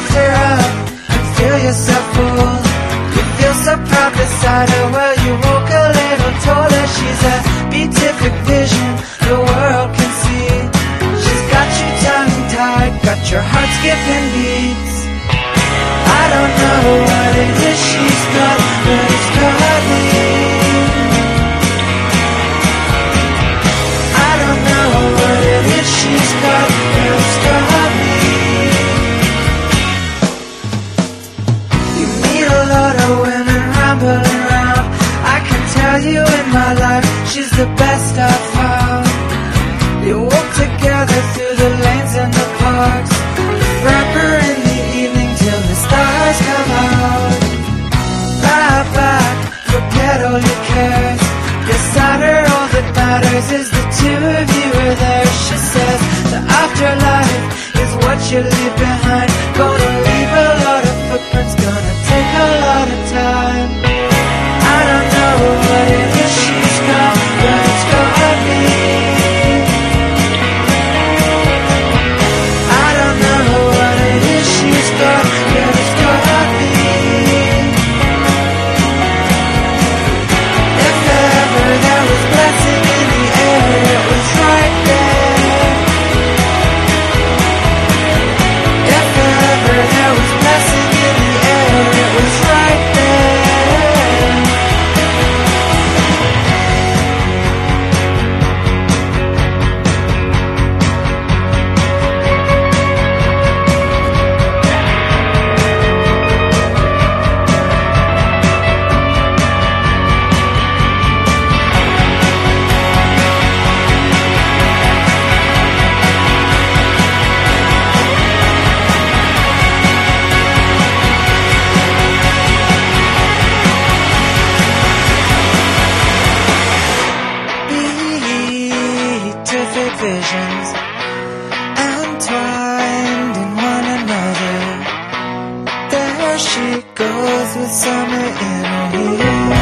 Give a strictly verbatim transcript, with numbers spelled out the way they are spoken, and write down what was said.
lift her up and feel yourself full. You feel so proud beside her. Well, you walk a little taller. She's a beatific vision the world can see. She's got you tongue-tied, got your heart skipping beats. I don't know what it is she's got, but it's got me. I don't know what it is she's got, but it's got me. You meet a lot of women rambling around. I can tell you in my life, she's the best I've found. You walk together through the lanes and the parks, wrap her in the evening till the stars come out. Lie back, forget all your cares. Beside her all that matters is the two of you are there. She says the afterlife is what you leave behind. Gonna leave a lot of footprints, gonna take a lot of time. I don't know what it is she's got, but it's got me. I don't know what it is she's got, but it's got me. If ever there was blessing in the air, it was right there. If ever there was blessing in the air, it was right there. Beatific visions entwined in one another. There she goes with summer in her ear.